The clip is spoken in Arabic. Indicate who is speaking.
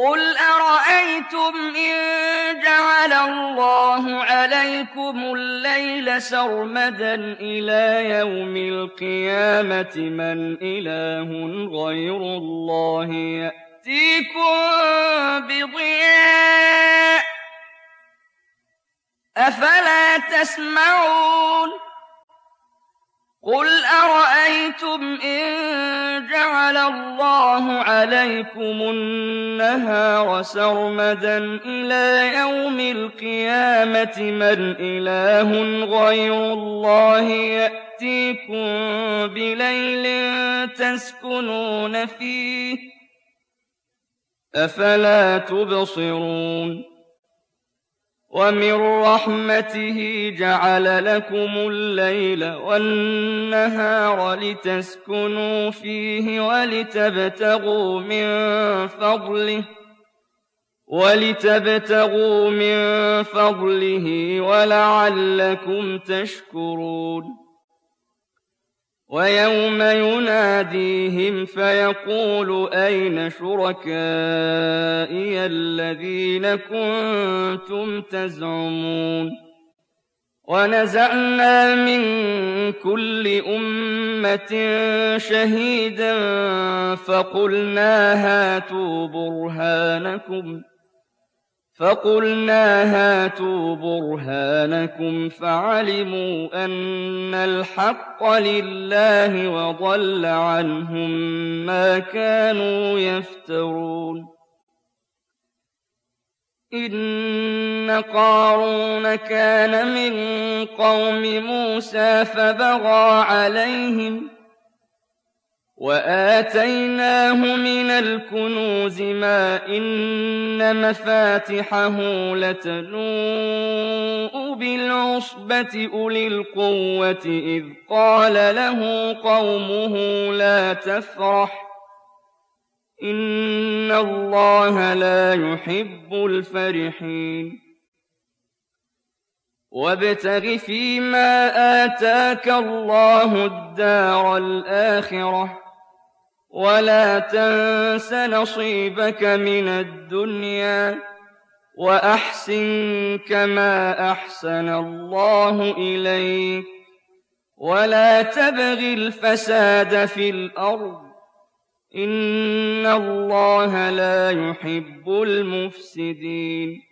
Speaker 1: قُلْ أَرَأَيْتُمْ إِن جَعَلَ اللَّهُ عَلَيْكُمُ اللَّيْلَ سَرْمَدًا إِلَىٰ يَوْمِ الْقِيَامَةِ مَنْ إِلَٰهٌ غَيْرُ اللَّهِ يَأْتِيكُم بِضِيَاءٍ ۖ أَفَلَا تَسْمَعُونَ قُلْ أَرَأَيْتُمْ إِن جَعَلَ اللَّهُ عَلَيْكُمُ النَّهَارَ سَرْمَدًا إِلَىٰ يَوْمِ الْقِيَامَةِ مَنْ إِلَٰهٌ غَيْرُ اللَّهِ يَأْتِيكُم بِلَيْلٍ تَسْكُنُونَ فِيهِ ۖ أَفَلَا تُبْصِرُونَ وَمِن رَّحْمَتِهِ جَعَلَ لَكُمُ اللَّيْلَ وَالنَّهَارَ لِتَسْكُنُوا فِيهِ وَلِتَبْتَغُوا مِن فَضْلِهِ وَلَعَلَّكُمْ تَشْكُرُونَ وَيَوْمَ يُنَادِيهِمْ فَيَقُولُ أَيْنَ شُرَكَائِيَ الَّذِينَ كُنتُمْ تَزْعُمُونَ وَنَزَعْنَا مِن كُلِّ أُمَّةٍ شَهِيدًا فَقُلْنَا هَاتُوا بُرْهَانَكُمْ فَعَلِمُوا أَنَّ الْحَقَّ لِلَّهِ وَضَلَّ عَنْهُم مَّا كَانُوا يَفْتَرُونَ إِنَّ قَارُونَ كَانَ مِن قَوْمِ مُوسَىٰ فَبَغَىٰ عَلَيْهِمْ وَآتَيْنَاهُ مِنَ الْكُنُوزِ مَا إِنَّ مَفَاتِحَهُ لَتَنُوءُ بِالْعُصْبَةِ أُولِي الْقُوَّةِ إِذْ قَالَ لَهُ قَوْمُهُ لَا تَفْرَحْ إِنَّ اللَّهَ لَا يُحِبُّ الْفَرِحِينَ وَابْتَغِ فِيمَا آتَاكَ اللَّهُ الدَّارَ الْآخِرَةَ وَلَا تَنسَ نَصِيبَكَ مِنَ الدُّنْيَا وَأَحْسِن كَمَا أَحْسَنَ اللَّهُ إِلَيْكَ وَلَا تَبْغِ الْفَسَادَ فِي الْأَرْضِ ۖ إِنَّ اللَّهَ لَا يُحِبُّ الْمُفْسِدِينَ